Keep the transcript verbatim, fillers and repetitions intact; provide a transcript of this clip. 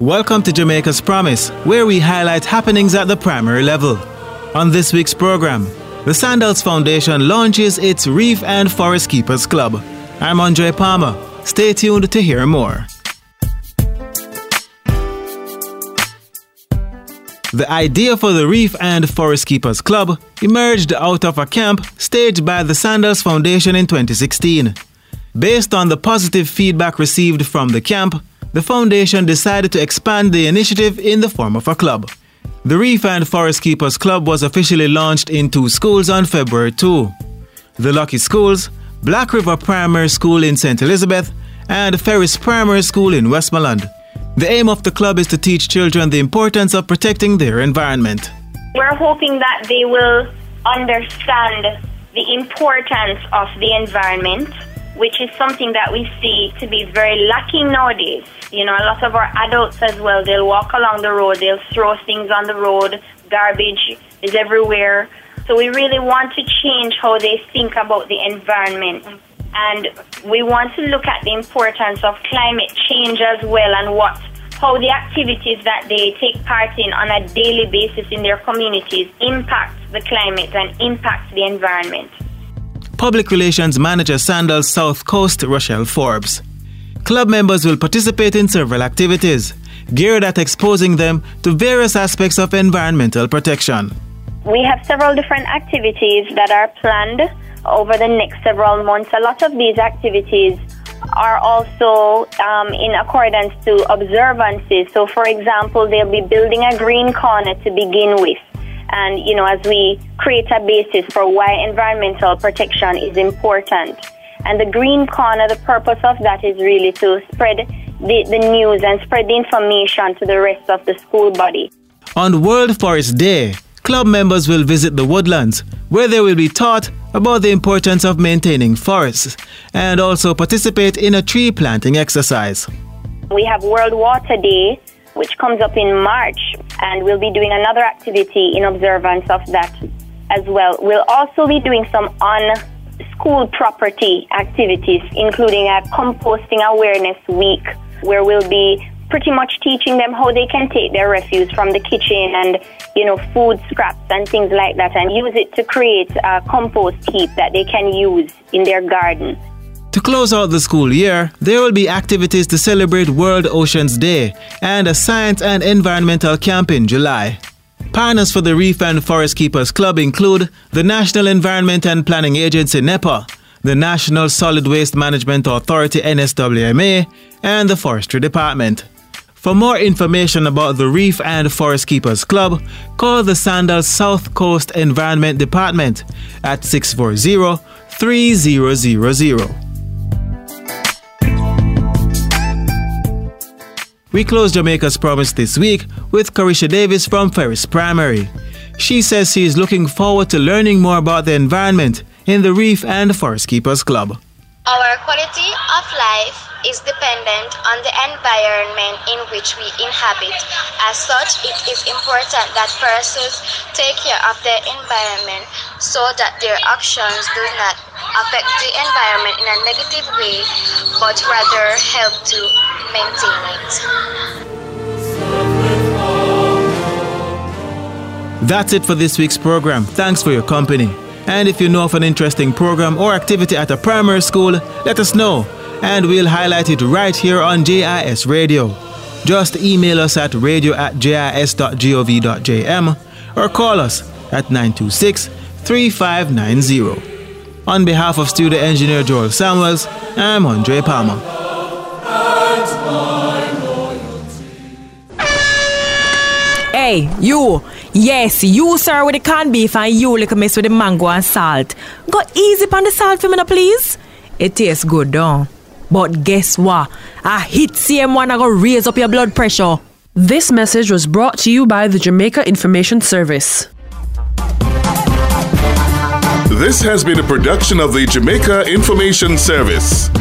Welcome to Jamaica's Promise, where we highlight happenings at the primary level. On this week's program, the Sandals Foundation launches its Reef and Forest Keepers Club. I'm Andre Palmer. Stay tuned to hear more. The idea for the Reef and Forest Keepers Club emerged out of a camp staged by the Sandals Foundation in twenty sixteen. Based on the positive feedback received from the camp, the foundation decided to expand the initiative in the form of a club. The Reef and Forest Keepers Club was officially launched in two schools on February second. The Lucky Schools, Black River Primary School in Saint Elizabeth, and Ferris Primary School in Westmoreland. The aim of the club is to teach children the importance of protecting their environment. We're hoping that they will understand the importance of the environment, which is something that we see to be very lacking nowadays. You know, a lot of our adults as well, they'll walk along the road, they'll throw things on the road, garbage is everywhere. So we really want to change how they think about the environment. And we want to look at the importance of climate change as well, and what, how the activities that they take part in on a daily basis in their communities impact the climate and impact the environment. Public Relations Manager Sandals South Coast, Rochelle Forbes. Club members will participate in several activities, geared at exposing them to various aspects of environmental protection. We have several different activities that are planned over the next several months. A lot of these activities are also um, in accordance to observances. So, for example, they'll be building a green corner to begin with. And, you know, as we create a basis for why environmental protection is important. And the green corner, the purpose of that is really to spread the, the news and spread the information to the rest of the school body. On World Forest Day, club members will visit the woodlands, where they will be taught about the importance of maintaining forests and also participate in a tree planting exercise. We have World Water Day, which comes up in March, and we'll be doing another activity in observance of that as well. We'll also be doing some on-school property activities, including a composting awareness week, where we'll be pretty much teaching them how they can take their refuse from the kitchen and, you know, food scraps and things like that, and use it to create a compost heap that they can use in their garden. To close out the school year, there will be activities to celebrate World Oceans Day and a science and environmental camp in July. Partners for the Reef and Forest Keepers Club include the National Environment and Planning Agency NEPA, the National Solid Waste Management Authority N S W M A, and the Forestry Department. For more information about the Reef and Forest Keepers Club, call the Sandals South Coast Environment Department at six four zero, three zero zero zero. We close Jamaica's Promise this week with Carisha Davis from Ferris Primary. She says she is looking forward to learning more about the environment in the Reef and Forest Keepers Club. Our quality of life is dependent on the environment in which we inhabit. As such, it is important that persons take care of their environment so that their actions do not affect the environment in a negative way, but rather help to maintain it. That's it for this week's program. Thanks for your company. And if you know of an interesting program or activity at a primary school, let us know, and we'll highlight it right here on J I S Radio. Just email us at radio at jis dot gov dot jm or call us at nine two six, three five nine zero. On behalf of studio engineer Joel Samuels, I'm Andre Palmer. Hey, you! Yes, you, sir, with the canned beef, and you like a mess with the mango and salt. Go easy on the salt for me, now, please. It tastes good, though. But guess what? A hit C M one I go raise up your blood pressure. This message was brought to you by the Jamaica Information Service. This has been a production of the Jamaica Information Service.